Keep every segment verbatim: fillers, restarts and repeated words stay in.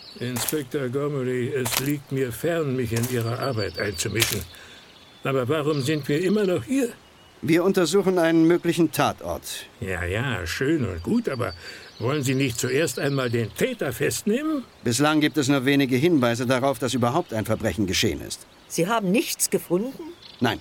Inspektor Gomery, es liegt mir fern, mich in Ihre Arbeit einzumischen. Aber warum sind wir immer noch hier? Wir untersuchen einen möglichen Tatort. Ja, ja, schön und gut, aber wollen Sie nicht zuerst einmal den Täter festnehmen? Bislang gibt es nur wenige Hinweise darauf, dass überhaupt ein Verbrechen geschehen ist. Sie haben nichts gefunden? Nein.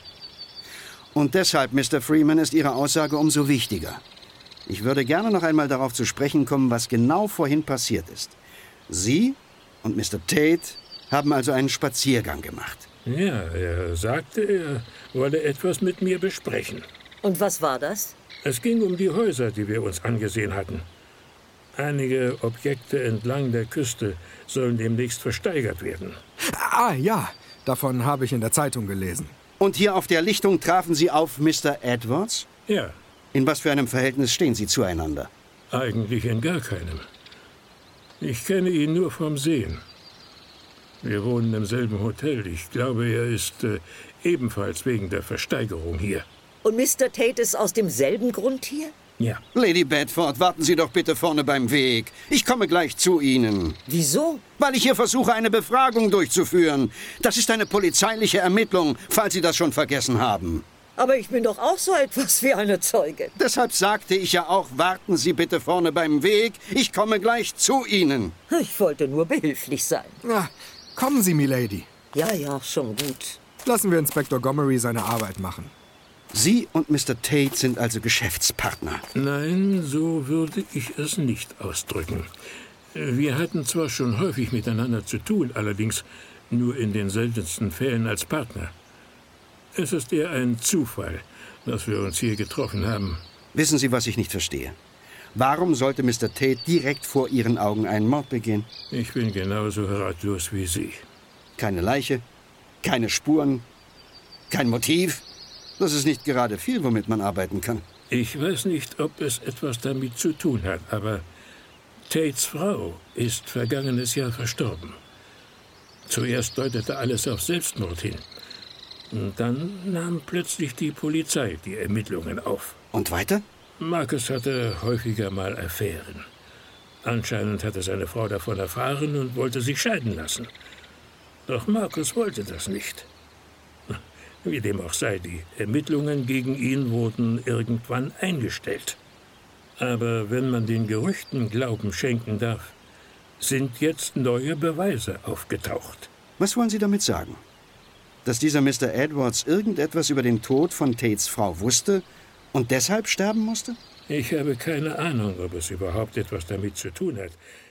Und deshalb, Mister Freeman, ist Ihre Aussage umso wichtiger. Ich würde gerne noch einmal darauf zu sprechen kommen, was genau vorhin passiert ist. Sie und Mister Tate haben also einen Spaziergang gemacht. Ja, er sagte, er wolle etwas mit mir besprechen. Und was war das? Es ging um die Häuser, die wir uns angesehen hatten. Einige Objekte entlang der Küste sollen demnächst versteigert werden. Ah, ja, davon habe ich in der Zeitung gelesen. Und hier auf der Lichtung trafen Sie auf Mister Edwards? Ja. In was für einem Verhältnis stehen Sie zueinander? Eigentlich in gar keinem. Ich kenne ihn nur vom Sehen. Wir wohnen im selben Hotel. Ich glaube, er ist äh, ebenfalls wegen der Versteigerung hier. Und Mister Tate ist aus demselben Grund hier? Ja. Lady Bedford, warten Sie doch bitte vorne beim Weg. Ich komme gleich zu Ihnen. Wieso? Weil ich hier versuche, eine Befragung durchzuführen. Das ist eine polizeiliche Ermittlung, falls Sie das schon vergessen haben. Aber ich bin doch auch so etwas wie eine Zeugin. Deshalb sagte ich ja auch, warten Sie bitte vorne beim Weg. Ich komme gleich zu Ihnen. Ich wollte nur behilflich sein. Ja, kommen Sie, Milady. Ja, ja, schon gut. Lassen wir Inspektor Gomery seine Arbeit machen. Sie und Mister Tate sind also Geschäftspartner? Nein, so würde ich es nicht ausdrücken. Wir hatten zwar schon häufig miteinander zu tun, allerdings nur in den seltensten Fällen als Partner. Es ist eher ein Zufall, dass wir uns hier getroffen haben. Wissen Sie, was ich nicht verstehe? Warum sollte Mister Tate direkt vor Ihren Augen einen Mord begehen? Ich bin genauso ratlos wie Sie. Keine Leiche, keine Spuren, kein Motiv. Das ist nicht gerade viel, womit man arbeiten kann. Ich weiß nicht, ob es etwas damit zu tun hat, aber Tates Frau ist vergangenes Jahr verstorben. Zuerst deutete alles auf Selbstmord hin. Und dann nahm plötzlich die Polizei die Ermittlungen auf. Und weiter? Marcus hatte häufiger mal Affären. Anscheinend hatte seine Frau davon erfahren und wollte sich scheiden lassen. Doch Marcus wollte das nicht. Wie dem auch sei, die Ermittlungen gegen ihn wurden irgendwann eingestellt. Aber wenn man den Gerüchten Glauben schenken darf, sind jetzt neue Beweise aufgetaucht. Was wollen Sie damit sagen? Dass dieser Mister Edwards irgendetwas über den Tod von Tates Frau wusste und deshalb sterben musste? Ich habe keine Ahnung, ob es überhaupt etwas damit zu tun hat.